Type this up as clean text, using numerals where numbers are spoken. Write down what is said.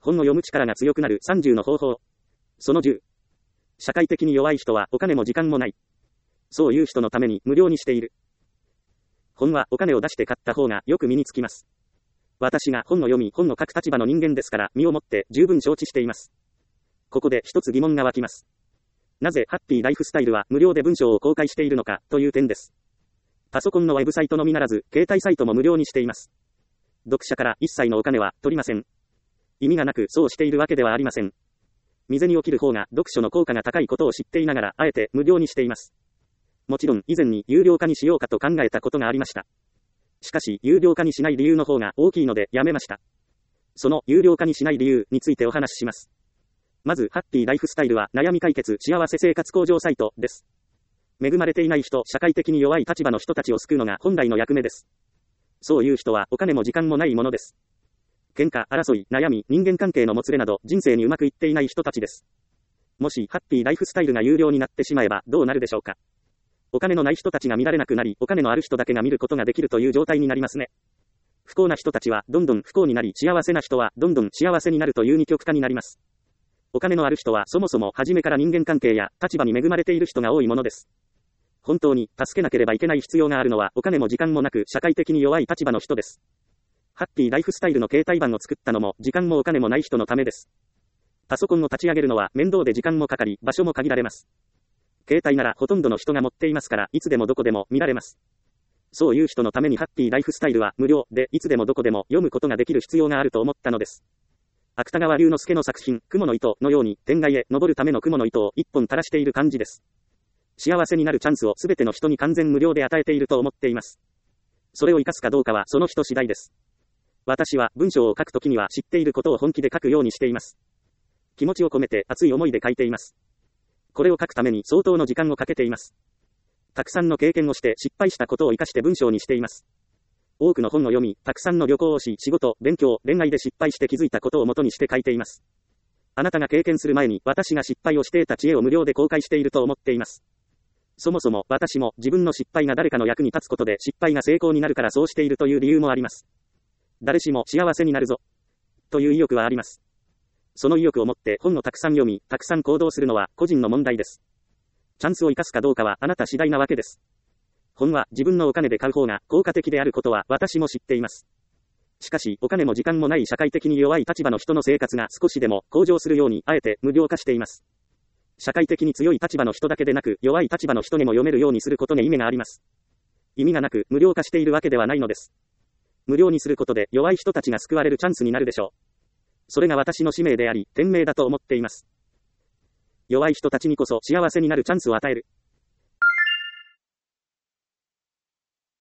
本を読む力が強くなる30の方法。その10。社会的に弱い人はお金も時間もない。そういう人のために無料にしている。本はお金を出して買った方がよく身につきます。私が本を読み本を書く立場の人間ですから身をもって十分承知しています。ここで一つ疑問が湧きます。なぜハッピーライフスタイルは無料で文章を公開しているのかという点です。パソコンのウェブサイトのみならず携帯サイトも無料にしています。読者から一切のお金は取りません。意味がなくそうしているわけではありません。未然に起きる方が読書の効果が高いことを知っていながらあえて無料にしています。もちろん以前に有料化にしようかと考えたことがありました。しかし有料化にしない理由の方が大きいのでやめました。その有料化にしない理由についてお話しします。まずハッピーライフスタイルは悩み解決幸せ生活向上サイトです。恵まれていない人、社会的に弱い立場の人たちを救うのが本来の役目です。そういう人はお金も時間もないものです。喧嘩、争い、悩み、人間関係のもつれなど人生にうまくいっていない人たちです。もしハッピーライフスタイルが有料になってしまえばどうなるでしょうか。お金のない人たちが見られなくなり、お金のある人だけが見ることができるという状態になりますね。不幸な人たちはどんどん不幸になり、幸せな人はどんどん幸せになるという二極化になります。お金のある人はそもそも初めから人間関係や立場に恵まれている人が多いものです。本当に助けなければいけない必要があるのはお金も時間もなく社会的に弱い立場の人です。ハッピーライフスタイルの携帯版を作ったのも時間もお金もない人のためです。パソコンを立ち上げるのは面倒で時間もかかり場所も限られます。携帯ならほとんどの人が持っていますからいつでもどこでも見られます。そういう人のためにハッピーライフスタイルは無料でいつでもどこでも読むことができる必要があると思ったのです。芥川龍之介の作品、雲の糸のように天外へ登るための雲の糸を一本垂らしている感じです。幸せになるチャンスをすべての人に完全無料で与えていると思っています。それを活かすかどうかはその人次第です。私は文章を書くときには知っていることを本気で書くようにしています。気持ちを込めて熱い思いで書いています。これを書くために相当の時間をかけています。たくさんの経験をして失敗したことを活かして文章にしています。多くの本を読み、たくさんの旅行をし、仕事、勉強、恋愛で失敗して気づいたことを元にして書いています。あなたが経験する前に私が失敗をして得た知恵を無料で公開していると思っています。そもそも私も自分の失敗が誰かの役に立つことで失敗が成功になるからそうしているという理由もあります。誰しも幸せになるぞという意欲はあります。その意欲を持って本をたくさん読み、たくさん行動するのは個人の問題です。チャンスを生かすかどうかはあなた次第なわけです。本は自分のお金で買う方が効果的であることは私も知っています。しかしお金も時間もない社会的に弱い立場の人の生活が少しでも向上するようにあえて無料化しています。社会的に強い立場の人だけでなく弱い立場の人にも読めるようにすることに意味があります。意味がなく無料化しているわけではないのです。無料にすることで弱い人たちが救われるチャンスになるでしょう。それが私の使命であり天命だと思っています。弱い人たちにこそ幸せになるチャンスを与える。